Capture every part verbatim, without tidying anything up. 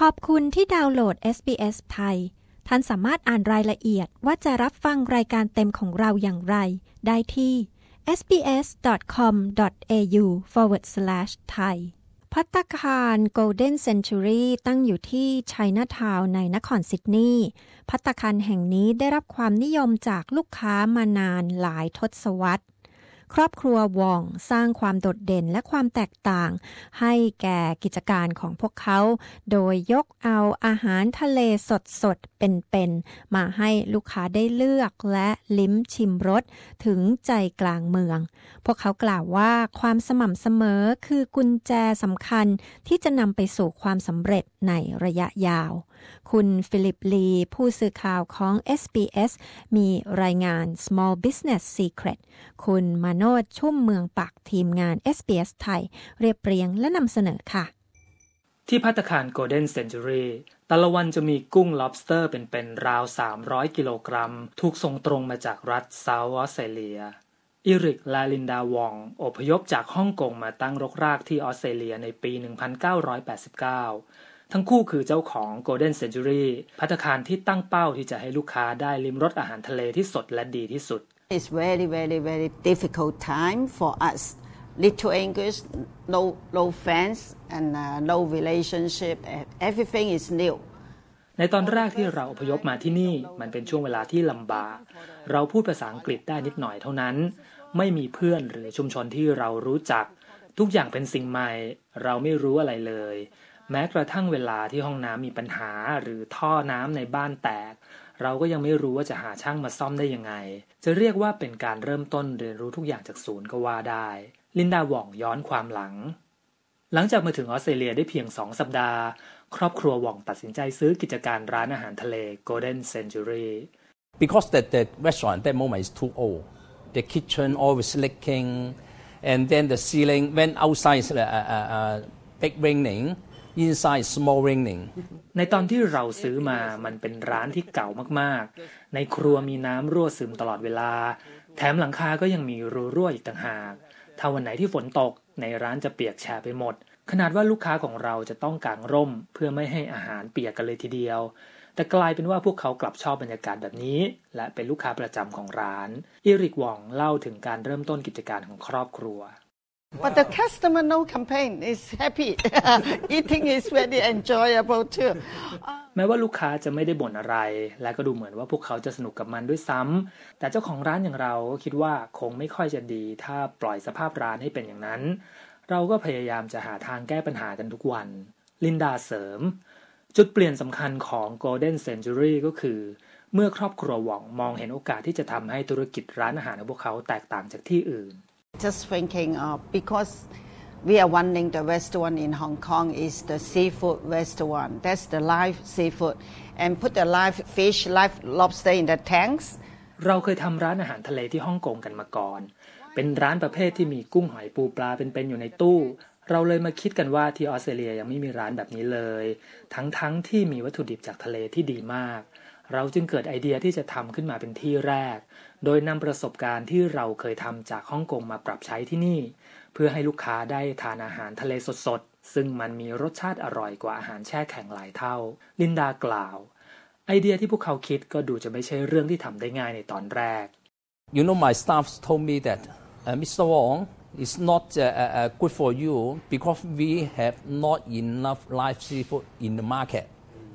อบคุณที่ดาวน์โหลด เอส บี เอส ไทยท่านสามารถอ่านรายละเอียดว่าจะรับฟังรายการเต็มของเราอย่างไรได้ที่ เอส บี เอส ดอท คอม ดอท เอ ยู สแลช สแลช ไทย ภัตตาคาร Golden Century ตั้งอยู่ที่ Chinatown ในนครซิดนีย์ภัตตาคารแห่งนี้ได้รับความนิยมจากลูกค้ามานานหลายทศวรรษครอบครัววองสร้างความโดดเด่นและความแตกต่างให้แก่กิจการของพวกเขาโดยยกเอาอาหารทะเลสดๆเป็นๆมาให้ลูกค้าได้เลือกและลิ้มชิมรสถึงใจกลางเมืองพวกเขากล่าวว่าความสม่ำเสมอคือกุญแจสำคัญที่จะนำไปสู่ความสำเร็จในระยะยาวคุณฟิลิปลีผู้สื่อข่าวของ เอส บี เอส มีรายงาน Small Business Secret คุณมาโนชชุ่มเมืองปักทีมงาน เอส บี เอส ไทยเรียบเรียงและนำเสนอค่ะที่ภัตตาคาร Golden Century แต่ละวันจะมีกุ้ง lobster เป็นๆราวสามร้อยกิโลกรัมถูกส่งตรงมาจากรัฐเซาท์ออสเตรเลียอิริกและลินดาวองอพยพจากฮ่องกงมาตั้งรกรากที่ออสเตรเลียในปี หนึ่งพันเก้าร้อยแปดสิบเก้า ทั้งคู่คือเจ้าของ Golden Century ภัตตาคารที่ตั้งเป้าที่จะให้ลูกค้าได้ลิ้มรสอาหารทะเลที่สดและดีที่สุด It's very very very difficult time for us little English no no friends and uh, no relationship everything is new ในตอนแรกที่เราอพยพมาที่นี่มันเป็นช่วงเวลาที่ลำบากเราพูดภาษาอังกฤษได้นิดหน่อยเท่านั้นไม่มีเพื่อนหรือชุมชนที่เรารู้จักทุกอย่างเป็นสิ่งใหม่เราไม่รู้อะไรเลยแม้กระทั่งเวลาที่ห้องน้ำมีปัญหาหรือท่อน้ำในบ้านแตกเราก็ยังไม่รู้ว่าจะหาช่างมาซ่อมได้ยังไงจะเรียกว่าเป็นการเริ่มต้นเรียนรู้ทุกอย่างจากศูนย์ก็ว่าได้ลินดาหว่องย้อนความหลังหลังจากมาถึงออสเตรเลียได้เพียงสองสัปดาห์ครอบครัวหว่องตัดสินใจซื้อกิจการร้านอาหารทะเล Golden Century because that the restaurant at that moment is too old the kitchen always leaking and then the ceiling when outside is uh, uh, uh, big raining inside small raining ในตอนที่เราซื้อมามันเป็นร้านที่เก่ามากๆในครัวมีน้ำรั่วซึมตลอดเวลาแถมหลังคาก็ยังมีรูรั่วอีกต่างหากถ้าวันไหนที่ฝนตกในร้านจะเปียกแฉะไปหมดขนาดว่าลูกค้าของเราจะต้องกางร่มเพื่อไม่ให้อาหารเปียกกันเลยทีเดียวแต่กลายเป็นว่าพวกเขากลับชอบบรรยากาศแบบนี้และเป็นลูกค้าประจำของร้านอิริกวองเล่าถึงการเริ่มต้นกิจการของครอบครัว But the customer no complain is happy eating is very enjoyable too แม้ว่าลูกค้าจะไม่ได้บ่นอะไรและก็ดูเหมือนว่าพวกเขาจะสนุกกับมันด้วยซ้ำแต่เจ้าของร้านอย่างเราก็คิดว่าคงไม่ค่อยจะดีถ้าปล่อยสภาพร้านให้เป็นอย่างนั้นเราก็พยายามจะหาทางแก้ปัญหากันทุกวันลินดาเสริมจุดเปลี่ยนสำคัญของ Golden Century ก็คือเมื่อครอบครัวหว่องมองเห็นโอกาสที่จะทำให้ธุรกิจร้านอาหารของพวกเขาแตกต่างจากที่อื่น Just thinking of because we are running the restaurant in Hong Kong is the seafood restaurant that's the live seafood and put the live fish live lobster in the tanks เราเคยทำร้านอาหารทะเลที่ฮ่องกงกันมาก่อนเป็นร้านประเภทที่มีกุ้งหอยปูปลาเป็นๆอยู่ในตู้เราเลยมาคิดกันว่าที่ออสเตรเลียยังไม่มีร้านแบบนี้เลยทั้งๆที่มีวัตถุดิบจากทะเลที่ดีมากเราจึงเกิดไอเดียที่จะทำขึ้นมาเป็นที่แรกโดยนำประสบการณ์ที่เราเคยทำจากฮ่องกงมาปรับใช้ที่นี่เพื่อให้ลูกค้าได้ทานอาหารทะเลสดๆซึ่งมันมีรสชาติอร่อยกว่าอาหารแช่แข็งหลายเท่าลินดากล่าวไอเดียที่พวกเขาคิดก็ดูจะไม่ใช่เรื่องที่ทำได้ง่ายในตอนแรก You know my staff told me that uh, Mister Wong is not uh, uh, good for you because we have not enough live seafood in the market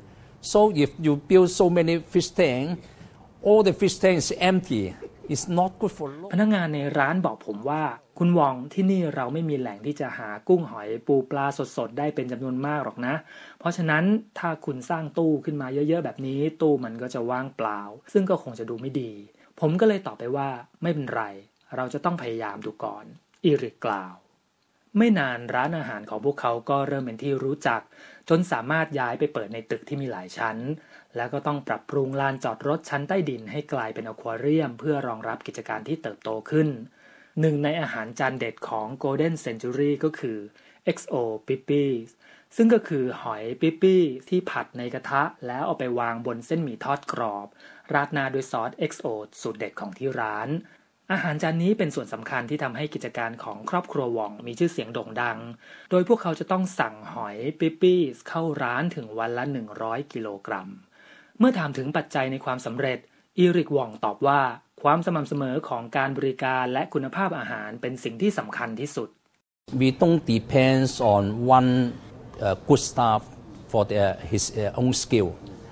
so if you build so many fish tanks all the fish tanks is empty it's not good for พนักงานในร้านบอกผมว่าคุณวองที่นี่เราไม่มีแหล่งที่จะหากุ้งหอยปูปลาสดๆได้เป็นจำนวนมากหรอกนะเพราะฉะนั้นถ้าคุณสร้างตู้ขึ้นมาเยอะๆแบบนี้ตู้มันก็จะว่างเปล่าซึ่งก็คงจะดูไม่ดีผมก็เลยตอบไปว่าไม่เป็นไรเราจะต้องพยายามดูก่อนอิริกกล่าวไม่นานร้านอาหารของพวกเขาก็เริ่มเป็นที่รู้จักจนสามารถย้ายไปเปิดในตึกที่มีหลายชั้นแล้วก็ต้องปรับปรุงลานจอดรถชั้นใต้ดินให้กลายเป็นอควาเรียมเพื่อรองรับกิจการที่เติบโตขึ้นหนึ่งในอาหารจานเด็ดของ Golden Century ก็คือ เอ็กซ์ โอ Pippies ซึ่งก็คือหอยปิปปี้ที่ผัดในกระทะแล้วเอาไปวางบนเส้นหมี่ทอดกรอบราดหน้าด้วยซอส เอ็กซ์ โอ สูตรเด็ดของที่ร้านอาหารจานนี้เป็นส่วนสำคัญที่ทำให้กิจการของครอบครัววองมีชื่อเสียงโด่งดังโดยพวกเขาจะต้องสั่งหอยปิ๊ปปี้เข้าร้านถึงวันละหนึ่งร้อยกิโลกรัมเมื่อถามถึงปัจจัยในความสำเร็จอีริกวองตอบว่าความสม่ำเสมอของการบริการและคุณภาพอาหารเป็นสิ่งที่สำคัญที่สุด We don't depend on one uh, good staff for their, his uh, own skill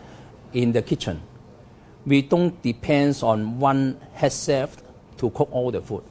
in the kitchen. We don't depend on one head chef to cook all the food.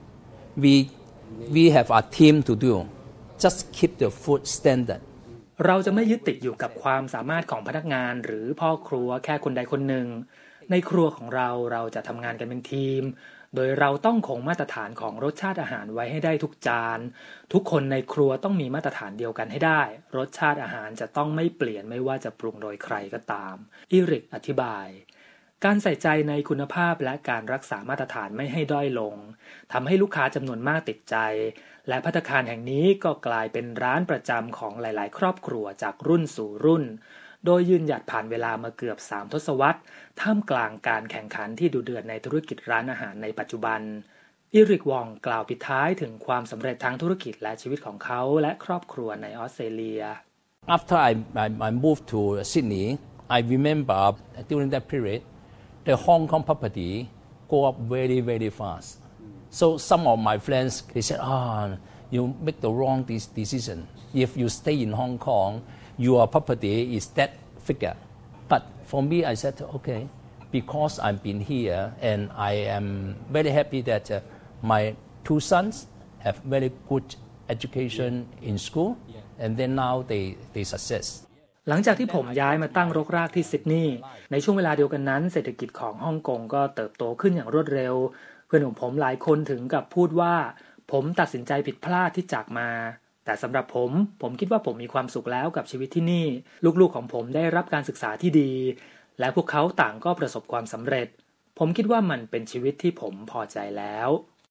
We we have a team to do. Just keep the food standard. เราจะไม่ยึดติดอยู่กับความสามารถของพนักงานหรือพ่อครัวแค่คนใดคนหนึ่งในครัวของเราเราจะทำงานกันเป็นทีมโดยเราต้องคงมาตรฐานของรสชาติอาหารไว้ให้ได้ทุกจานทุกคนในครัวต้องมีมาตรฐานเดียวกันให้ได้รสชาติอาหารจะต้องไม่เปลี่ยนไม่ว่าจะปรุงโดยใครก็ตามอีริกอธิบายการใส่ใจในคุณภาพและการรักษามาตรฐานไม่ให้ด้อยลงทำให้ลูกค้าจำนวนมากติดใจและภัตตาคารแห่งนี้ก็กลายเป็นร้านประจำของหลายๆครอบครัวจากรุ่นสู่รุ่นโดยยืนหยัดผ่านเวลามาเกือบสามทศวรรษท่ามกลางการแข่งขันที่ดุเดือดในธุรกิจร้านอาหารในปัจจุบันอีริกวองกล่าวปิดท้ายถึงความสำเร็จทางธุรกิจและชีวิตของเขาและครอบครัวในออสเตรเลีย After I, I, I moved to Sydney, I remember during that period, the Hong Kong property go up very, very fast. So some of my friends, they said, ah, oh, you make the wrong decision. If you stay in Hong Kong, your property is that figure. But for me, I said, okay, because I've been here and I am very happy that uh, my two sons have very good education in school, and then now they, they success. หลังจากที่ผมย้ายมาตั้งรกรากที่ซิดนีย์ในช่วงเวลาเดียวกันนั้นเศรษฐกิจของฮ่องกงก็เติบโตขึ้นอย่างรวดเร็วเพื่อนของผมหลายคนถึงกับพูดว่าผมตัดสินใจผิดพลาดที่จากมาแต่สำหรับผมผมคิดว่าผมมีความสุขแล้วกับชีวิตที่นี่ลูกๆของผมได้รับการศึกษาที่ดีและพวกเขาต่างก็ประสบความสำเร็จผมคิดว่ามันเป็นชีวิตที่ผมพอใจแล้ว